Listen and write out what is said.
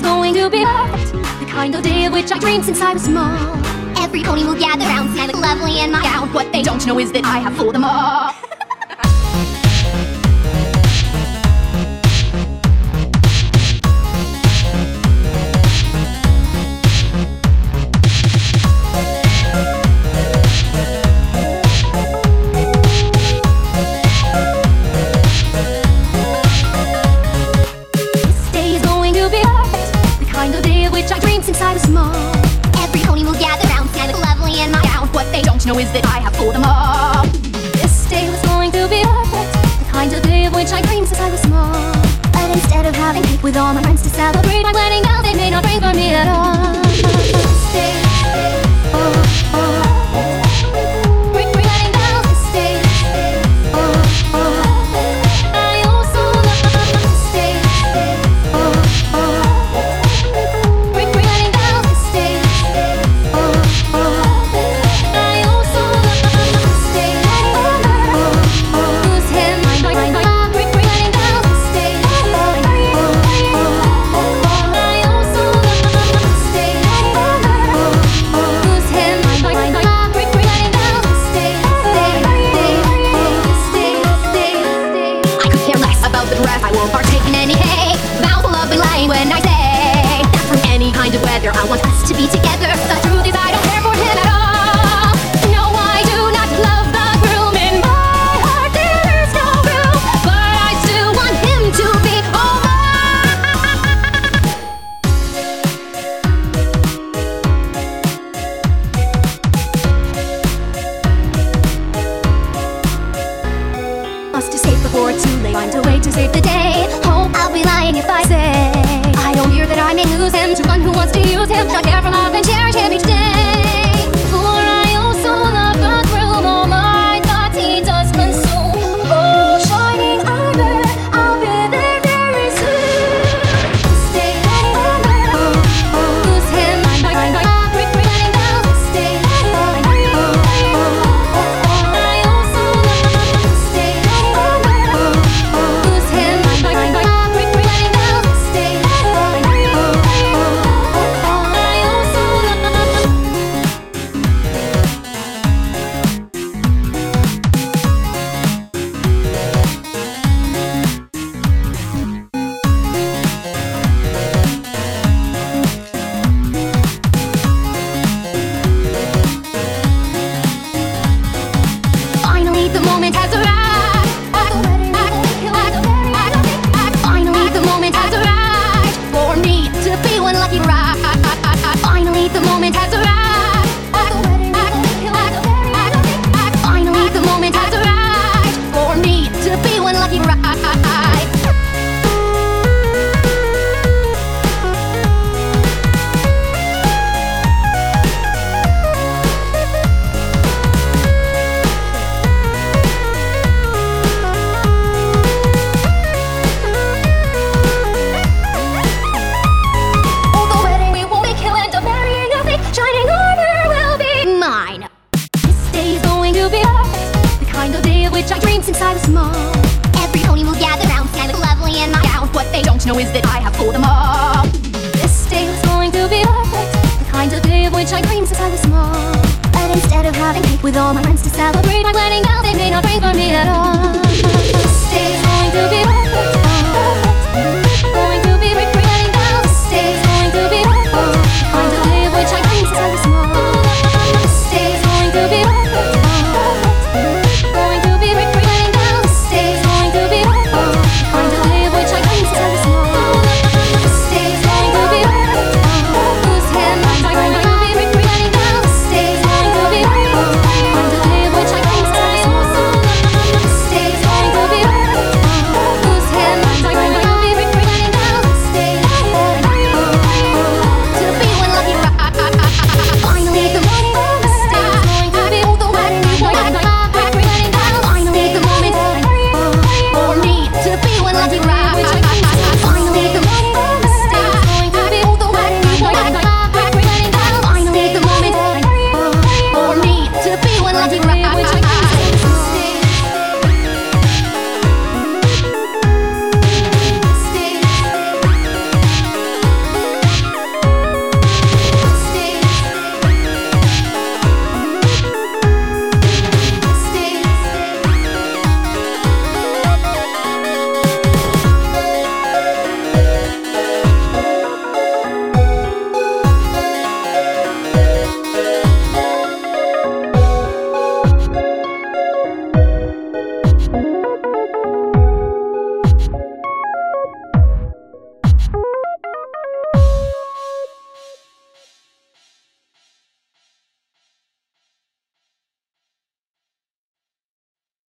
is going to be perfect, the kind of day of which I dreamed since I was small. Every pony will gather round, I look lovely in my gown. What they don't know is that I have fooled them all. Since I was small, every pony will gather round, I look lovely in my gown. What they don't know is that I have fooled them all. This day was going to be perfect, the kind of day of which I dreamed since I was small. But instead of having cake with all my friends to celebrate my wedding, now they may not bring for me at all. This day, when I say that from any kind of weather I want us to be together. The truth is I don't care for him at all. No, I do not love the groom. In my heart there is no room, but I still want him to be all mine. Must escape before it's too late. Find a way to save the day. Oh, I'll be lying if I say I don't fear that I may lose him to one who wants to use him, not care for love and cherish him each day. For I also love the thrill, all my thoughts he does consume. Oh, shining armor, I'll be there very soon. This day, lose him, regretting now. This day, I also love this day, lose him, regretting now. This day. Finally, the moment has arrived. Finally, the moment has arrived for me to be one lucky bride. Finally, the moment has arrived. Finally, the moment has arrived for me to be one lucky bride. I dreamed since I was small. Every pony will gather round, I look lovely in my gown. What they don't know is that I have fooled them all. This day was going to be perfect, the kind of day of which I dreamed since I was small. But instead of having cake with all my friends to celebrate my wedding, now they may not bring for me at all.